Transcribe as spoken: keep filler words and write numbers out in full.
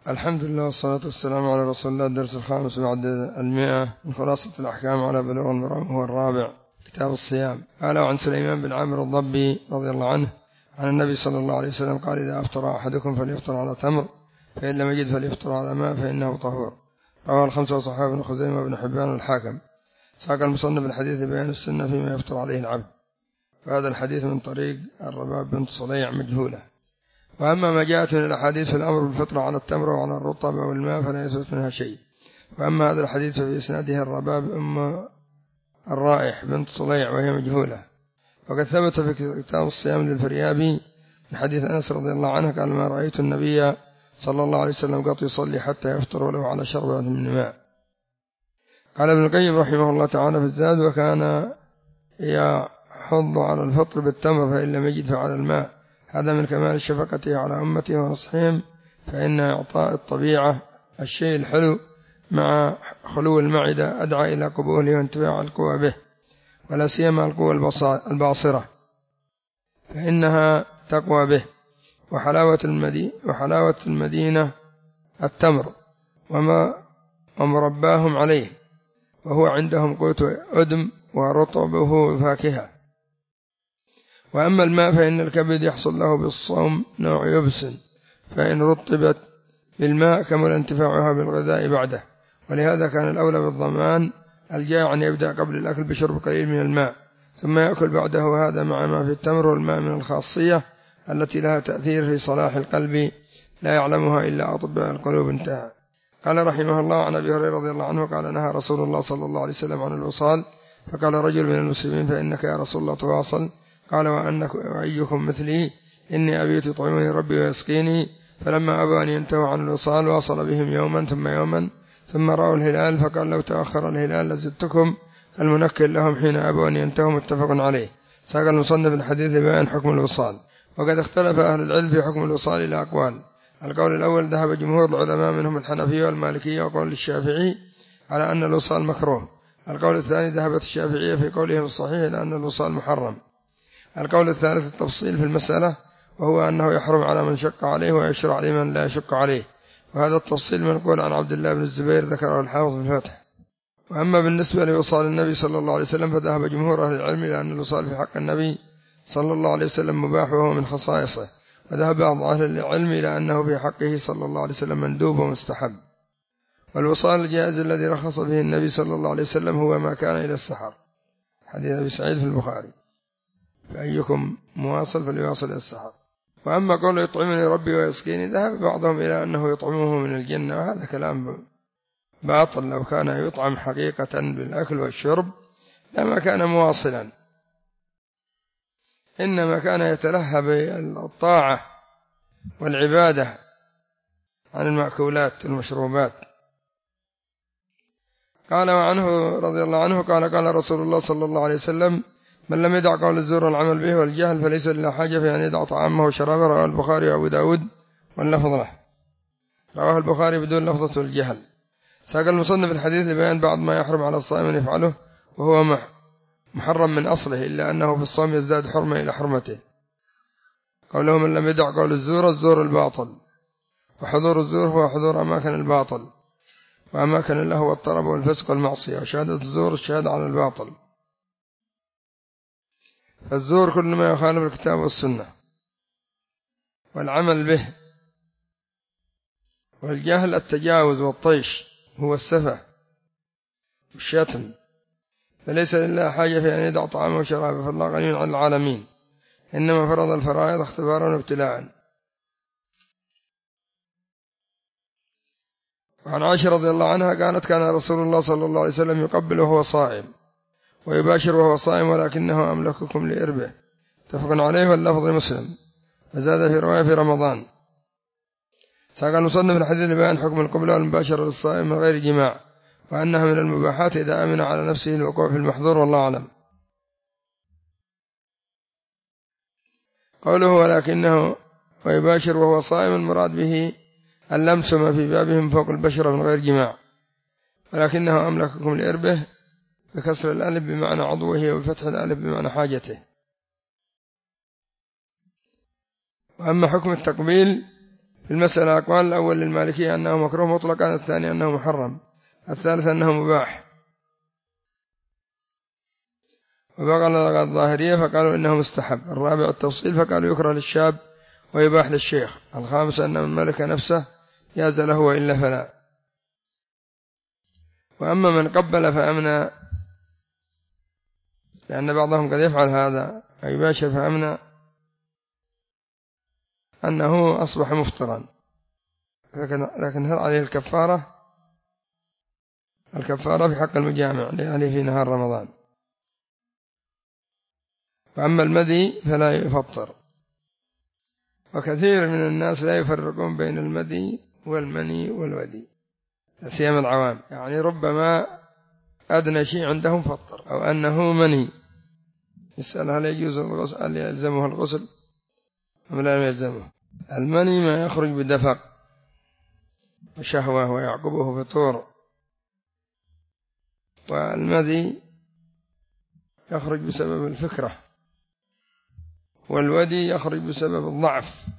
الحمد لله والصلاة والسلام على رسول الله. الدرس الخامس بعد المئة من خلاصة الأحكام على بلوغ المرام هو الرابع، كتاب الصيام. قال عن سليمان بن عامر الضبي رضي الله عنه عن النبي صلى الله عليه وسلم قال: إذا أفطر أحدكم فليفطر على تمر، فإن لم يجد فليفطر على ماء فإنه طهور. رواه الخمسة وصححه ابن خزيمة وابن حبان والحاكم. ساق المصنف الحديث بيان السنة فيما يفطر عليه العبد، فهذا الحديث من طريق الرباب بنت صليع مجهولة. وأما ما جاءت من الأحاديث في الأمر بالفطر على التمر وعلى الرطب والماء فلا يثبت منها شيء. وأما هذا الحديث ففي إسناده الرباب أم الرائح بنت صليع وهي مجهولة. وقد ثبت في كتاب الصيام للفريابي من حديث أنس رضي الله عنه قال: ما رأيت النبي صلى الله عليه وسلم قط يصلي حتى يفطر ولو على شربة من ماء. قال ابن القيم رحمه الله تعالى في الزاد: وكان يحض على الفطر بالتمر فإن لم يجد فعلى الماء. هذا من كمال الشفقة على أمته ونصحهم، فإن إعطاء الطبيعة الشيء الحلو مع خلو المعدة أدعى إلى قبوله وانتفاع القوى به، ولا سيما القوى الباصرة فإنها تقوى به. وحلاوة المدينة, وحلاوة المدينة التمر وما ومرباهم عليه، وهو عندهم قوت أدم ورطبه فاكهة. وأما الماء فإن الكبد يحصل له بالصوم نوع يبس، فإن رطبت بالماء كمل انتفاعها بالغذاء بعده. ولهذا كان الأولى بالضمان الجائع أن يبدأ قبل الأكل بشرب قليل من الماء، ثم يأكل بعده. هذا مع ما في التمر والماء من الخاصية التي لها تأثير في صلاح القلب لا يعلمها إلا أطباء القلوب. انتهى. قال رحمه الله: عن أبي هريرة رضي الله عنه قال: نهى رسول الله صلى الله عليه وسلم عن الوصال، فقال رجل من المسلمين: فإنك يا رسول الله تواصل؟ قال: وأنك وأيكم مثلي؟ إني أبيت يطعمني ربي ويسقيني. فلما أبوا أن ينتهوا عن الوصال واصل بهم يوما ثم يوما، ثم رأوا الهلال فقال: لو تأخر الهلال لزدتكم. المنكر لهم حين أبوا أن ينتهوا متفق عليه. ساق المصنف الحديث لبيان حكم الوصال. وقد اختلف أهل العلم في حكم الوصال إلى أقوال. القول الأول ذهب جمهور العلماء منهم الحنفية والمالكية وقول الشافعي على أن الوصال مكروه. القول الثاني ذهبت الشافعية في قولهم الصحيح إلى أن الوصال محرم. القول الثالث التفصيل في المسألة، وهو أنه يحرم على من شق عليه ويشرع لمن لا يشق عليه. وهذا التفصيل منقول عن عبد الله بن الزبير ذكره الحافظ في الفتح. وأما بالنسبة لوصال النبي صلى الله عليه وسلم فذهب جمهور أهل العلم إلى أن الوصال في حق النبي صلى الله عليه وسلم مباح وهو من خصائصه. وذهب بعض أهل العلم إلى أنه في حقه صلى الله عليه وسلم مندوب ومستحب. والوصال الجائز الذي رخص به النبي صلى الله عليه وسلم هو ما كان إلى السحر، حديث أبي سعيد في البخاري: فأيكم مواصل فليواصل إلى السحر. وأما قول يطعمني ربي ويسقيني ذهب بعضهم إلى أنه يطعمه من الجنة، وهذا كلام باطل. لو كان يطعم حقيقة بالأكل والشرب لما كان مواصلا، إنما كان يتلهى بالطاعة والعبادة عن المأكولات والمشروبات. قال وعنه رضي الله عنه قال: قال رسول الله صلى الله عليه وسلم: من لم يدع قول الزور والعمل به والجهل فليس لله حاجة في أن يدع طعامه وشرابه. رواه البخاري وأبو داود واللفظ له. رواه البخاري بدون لفظة الجهل. ساق المصنف الحديث لبيان بعض ما يحرم على الصائم أن يفعله وهو محرم من أصله، إلا أنه في الصوم يزداد حرمة إلى حرمته. قوله: من لم يدع قول الزور، الزور الباطل، وحضور الزور هو حضور أماكن الباطل، وأماكن الله هو الطرب والفسق والمعصية، وشهادة الزور الشهادة على الباطل. فالزور كل ما يخالف الكتاب والسنة والعمل به. والجهل التجاوز والطيش هو السفة والشتم. فليس لله حاجة في أن يدع طعامه وشرابه، فالله غني عن العالمين، إنما فرض الفرائض اختبارا وابتلاعا. وعن عائشة رضي الله عنها قالت: كان رسول الله صلى الله عليه وسلم يقبل وهو صائم ويباشر وهو صائم، ولكنه أملككم لإربه. متفق عليه واللفظ مسلم. وزاد في رواية في رمضان. ساق المصنف الحديث لبيان حكم القبلة والمباشرة للصائم من غير جماع، وأنها من المباحات إذا أمن على نفسه الوقوع في المحظور، والله أعلم. قوله ولكنه ويباشر وهو صائم المراد به اللمس ما في بابهم فوق البشرة من غير جماع. ولكنه أملككم لإربه بكسر الألف بمعنى عضوه وبفتح الألف بمعنى حاجته. وأما حكم التقبيل في المسألة أقوال: الأول للمالكية أنه مكروه مطلقا، الثاني أنه محرم، الثالث أنه مباح. وبقى الظاهرية فقالوا إنه مستحب، الرابع التفصيل فقالوا يكره للشاب ويباح للشيخ، الخامس أن من ملك نفسه جاز له وإلا فلا. وأما من قبل فأمنى، لأن بعضهم قد يفعل هذا ويباشر فأمنى، أنه أصبح مفطرا، لكن هل عليه الكفارة؟ الكفارة في حق المجامع لأهله في نهار رمضان. وأما المذي فلا يفطر. وكثير من الناس لا يفرقون بين المذي والمني والودي، لا سيما العوام، يعني ربما أدنى شيء عندهم فطر أو أنه مني، يسأل هل يجوز الغسل، هل يلزمه الغسل أم لا يلزمه. المني ما يخرج بدفق وشهوة ويعقبه فطور، والمذي يخرج بسبب الفكرة، والودي يخرج بسبب الضعف